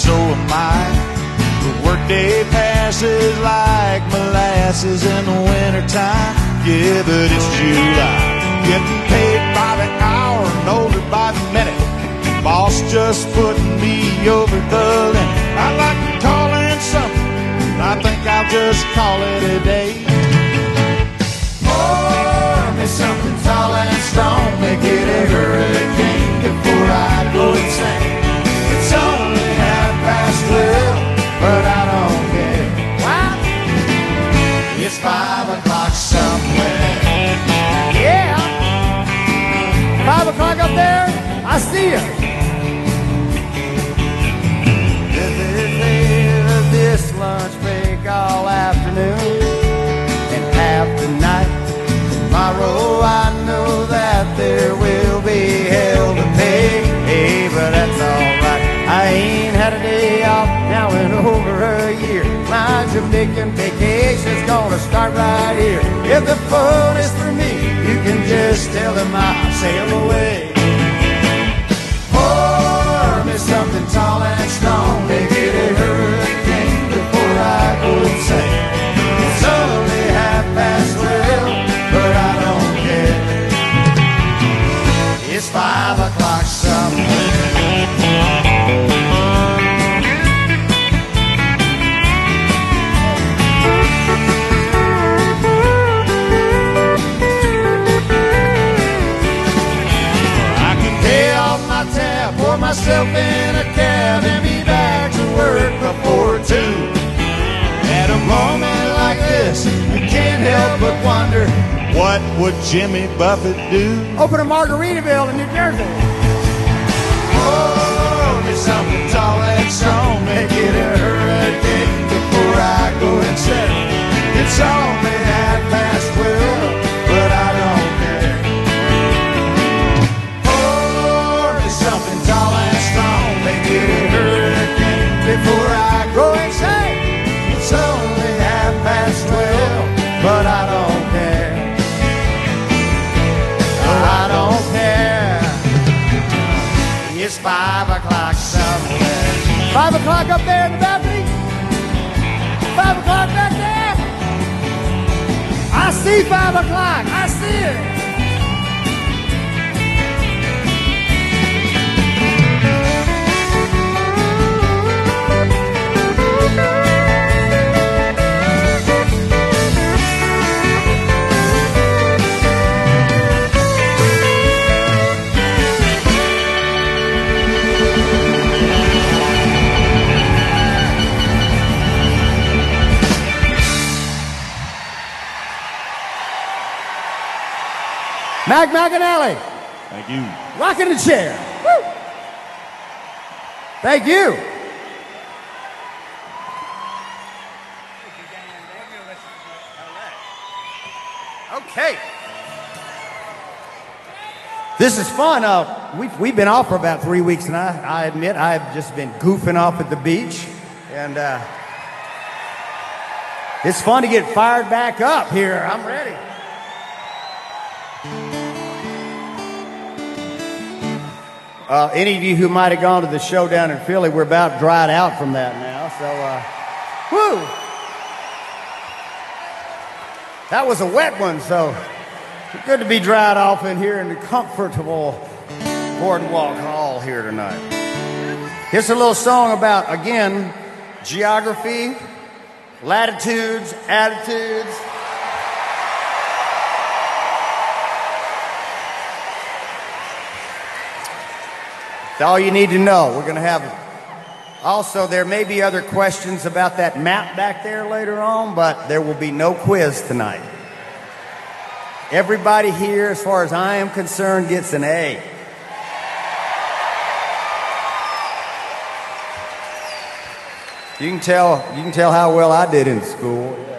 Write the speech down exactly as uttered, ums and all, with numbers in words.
so am I. The workday passes like molasses in the wintertime. Yeah, but it's July. Getting paid by the hour and older by the minute. Boss just putting me over the limit. I'd like to call in something. I think I'll just call it a day. Pour me something tall and strong. Make it a hurricane before I go insane. It's only half past twelve, but I don't care. Wow. It's five o'clock somewhere. Yeah. Five o'clock up there. I see you. This lunch break all afternoon and half the night. Tomorrow I know that there will be hell to pay. Hey, but that's alright. I ain't had a day off now in over a year. My Jamaican vacation's gonna start right here. If the phone is for me, you can just tell them I'll sail away. Pour me something tall and strong. Make it a hurricane before I go insane. It's only half past twelve, but I don't care. It's five o'clock somewhere. I can pay off my tab, pour myself in a cab, and be back to work before two. At a moment like this, I can't help but wonder, what would Jimmy Buffett do? Open a Margaritaville in New Jersey. Oh, me something tall and strong. Make it a hurricane before I go insane. It's only half past twelve, but I don't care. Oh, me something tall and strong. Make it a hurricane before I go insane. It's only half past twelve, but I don't care. I don't care. It's five o'clock somewhere. Five o'clock up there in the balcony. Five o'clock back there. I see five o'clock. I see it. Mac McAnally. Thank you. Rocking the chair. Woo. Thank you. Okay. This is fun. Uh, we've, we've been off for about three weeks, and I, I admit I've just been goofing off at the beach. And uh, it's fun to get fired back up here. I'm ready. Uh, any of you who might have gone to the show down in Philly, we're about dried out from that now. So, uh, whoo! That was a wet one, so it's good to be dried off in here in the comfortable Boardwalk Hall here tonight. Here's a little song about, again, geography, latitudes, attitudes. That's all you need to know. We're going to have... Also, there may be other questions about that map back there later on, but there will be no quiz tonight. Everybody here, as far as I am concerned, gets an A. You can tell, you can tell how well I did in school. Yeah.